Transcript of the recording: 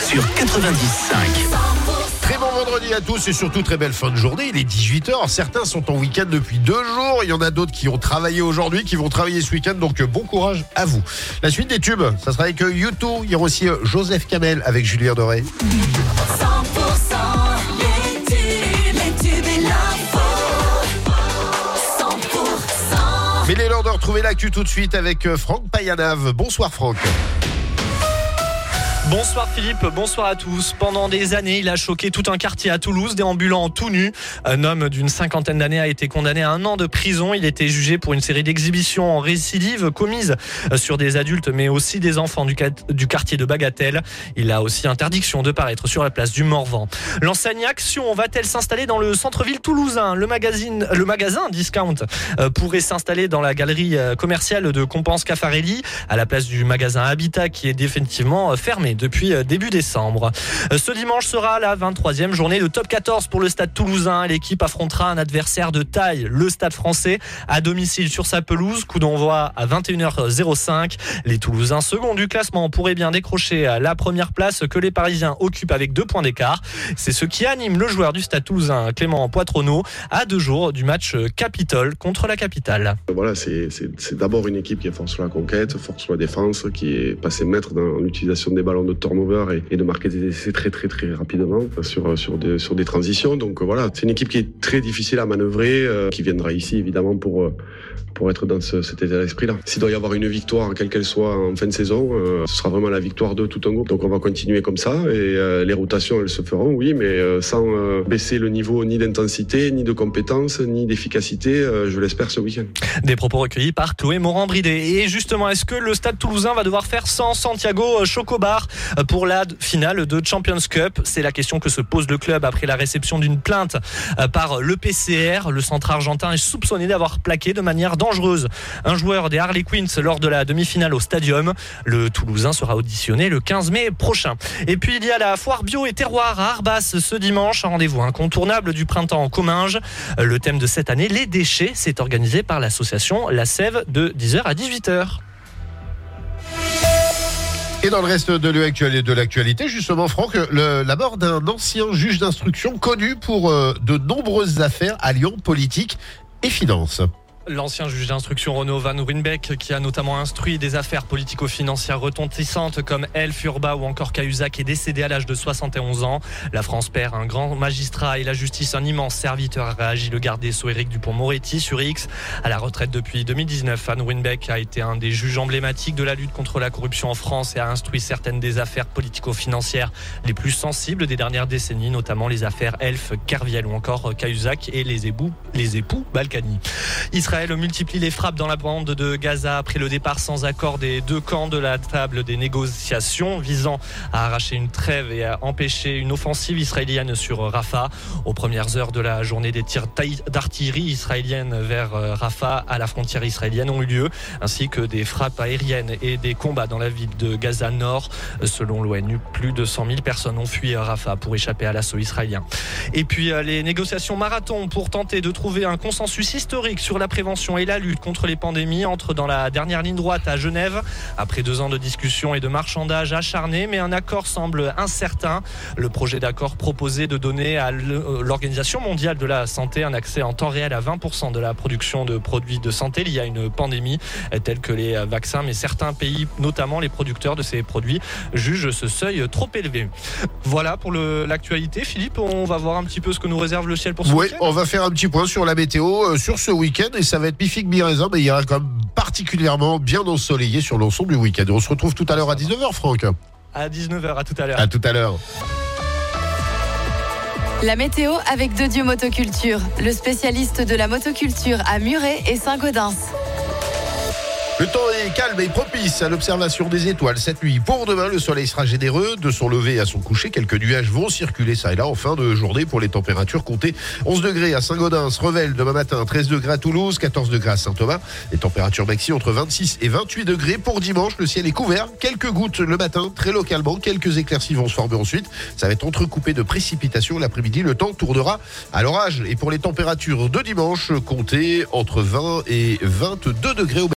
sur 90.5. Très bon vendredi à tous et surtout très belle fin de journée. Il est 18h. Certains sont en week-end depuis 2 jours. Il y en a d'autres qui ont travaillé aujourd'hui, qui vont travailler ce week-end. Donc bon courage à vous. La suite des tubes, ça sera avec U2. Il y aura aussi Joseph Kamel avec Julien Doré. 100% les tubes et l'info. 100%. Mais il est l'heure de retrouver l'actu tout de suite avec Franck Payanave. Bonsoir Franck. Bonsoir Philippe, bonsoir à tous. Pendant des années, il a choqué tout un quartier à Toulouse, déambulant tout nu. Un homme d'une 50aine d'années a été condamné à 1 an de prison. Il était jugé pour une série d'exhibitions en récidive commises sur des adultes, mais aussi des enfants du quartier de Bagatelle. Il a aussi interdiction de paraître sur la place du Morvan. L'enseigne Action va-t-elle s'installer dans le centre-ville toulousain ? Le magasin Discount pourrait s'installer dans la galerie commerciale de Compense Caffarelli, à la place du magasin Habitat qui est définitivement fermé depuis début décembre. Ce dimanche sera la 23e journée de top 14 pour le stade toulousain. L'équipe affrontera un adversaire de taille, le Stade Français, à domicile sur sa pelouse. Coup d'envoi à 21h05. Les Toulousains, second du classement, pourraient bien décrocher la première place que les Parisiens occupent avec 2 points d'écart. C'est ce qui anime le joueur du stade toulousain, Clément Poitronneau, à 2 jours du match Capitole contre la capitale. Voilà, c'est d'abord une équipe qui est force sur la conquête, force sur la défense, qui est passée maître dans l'utilisation des ballons de turnover et de marquer des essais très rapidement sur des transitions. Donc voilà, c'est une équipe qui est très difficile à manœuvrer, qui viendra ici évidemment pour être dans cet état d'esprit-là. S'il doit y avoir une victoire, quelle qu'elle soit en fin de saison, ce sera vraiment la victoire de tout un groupe. Donc on va continuer comme ça et les rotations elles se feront, oui, mais sans baisser le niveau ni d'intensité, ni de compétence, ni d'efficacité, je l'espère ce week-end. Des propos recueillis par Chloé Morin-Bridé. Et justement, est-ce que le stade toulousain va devoir faire sans Santiago Chocobar pour la finale de Champions Cup? C'est la question que se pose le club après la réception d'une plainte par le PCR. Le centre argentin est soupçonné d'avoir plaqué de manière dangereuse un joueur des Harlequins lors de la demi-finale au Stadium. Le Toulousain sera auditionné le 15 mai prochain. Et puis il y a la foire bio et terroir à Arbas ce dimanche, un rendez-vous incontournable du printemps en Comminges. Le thème de cette année, les déchets, c'est organisé par l'association La Sève de 10h à 18h. Et dans le reste de l'actualité, justement, Franck, la mort d'un ancien juge d'instruction connu pour de nombreuses affaires alliant politique et finance. L'ancien juge d'instruction Renaud Van Ruynbeck, qui a notamment instruit des affaires politico-financières retentissantes comme Elf, Urba ou encore Cahuzac, est décédé à l'âge de 71 ans. La France perd un grand magistrat et la justice un immense serviteur, a réagi le garde des Sceaux Éric Dupond-Moretti sur X. À la retraite depuis 2019, Van Ruynbeck a été un des juges emblématiques de la lutte contre la corruption en France et a instruit certaines des affaires politico-financières les plus sensibles des dernières décennies, notamment les affaires Elf, Kerviel ou encore Cahuzac et les époux Balkany. Israël multiplie les frappes dans la bande de Gaza après le départ sans accord des 2 camps de la table des négociations visant à arracher une trêve et à empêcher une offensive israélienne sur Rafah. Aux premières heures de la journée, des tirs d'artillerie israélienne vers Rafah à la frontière israélienne ont eu lieu, ainsi que des frappes aériennes et des combats dans la ville de Gaza Nord. Selon l'ONU, plus de 100 000 personnes ont fui Rafah pour échapper à l'assaut israélien. Et puis les négociations marathon pour tenter de trouver un consensus historique sur la prévention et la lutte contre les pandémies entrent dans la dernière ligne droite à Genève. Après 2 ans de discussions et de marchandage acharné, mais un accord semble incertain. Le projet d'accord proposait de donner à l'Organisation mondiale de la santé un accès en temps réel à 20% de la production de produits de santé liés à une pandémie, tels que les vaccins, mais certains pays, notamment les producteurs de ces produits, jugent ce seuil trop élevé. Voilà pour l'actualité. Philippe, on va voir un petit peu ce que nous réserve le ciel pour ce week-end. Oui, on va faire un petit point sur la météo sur ce week-end et ça va être mi-figue, mi-raisin, mais il y aura quand même particulièrement bien ensoleillé sur l'ensemble du week-end. On se retrouve tout à l'heure à 19h, Franck. À 19h, à tout à l'heure. À tout à l'heure. La météo avec De Dieu Motoculture, le spécialiste de la motoculture à Muret et Saint-Gaudens. Le temps est calme et propice à l'observation des étoiles cette nuit. Pour demain, le soleil sera généreux. De son lever à son coucher, quelques nuages vont circuler ça et là en fin de journée pour les températures comptées 11 degrés à Saint-Gaudens, Revel demain matin, 13 degrés à Toulouse, 14 degrés à Saint-Thomas. Les températures maxi entre 26 et 28 degrés. Pour dimanche, le ciel est couvert. Quelques gouttes le matin, très localement. Quelques éclaircies vont se former ensuite. Ça va être entrecoupé de précipitations. L'après-midi, le temps tournera à l'orage. Et pour les températures de dimanche, comptez entre 20 et 22 degrés au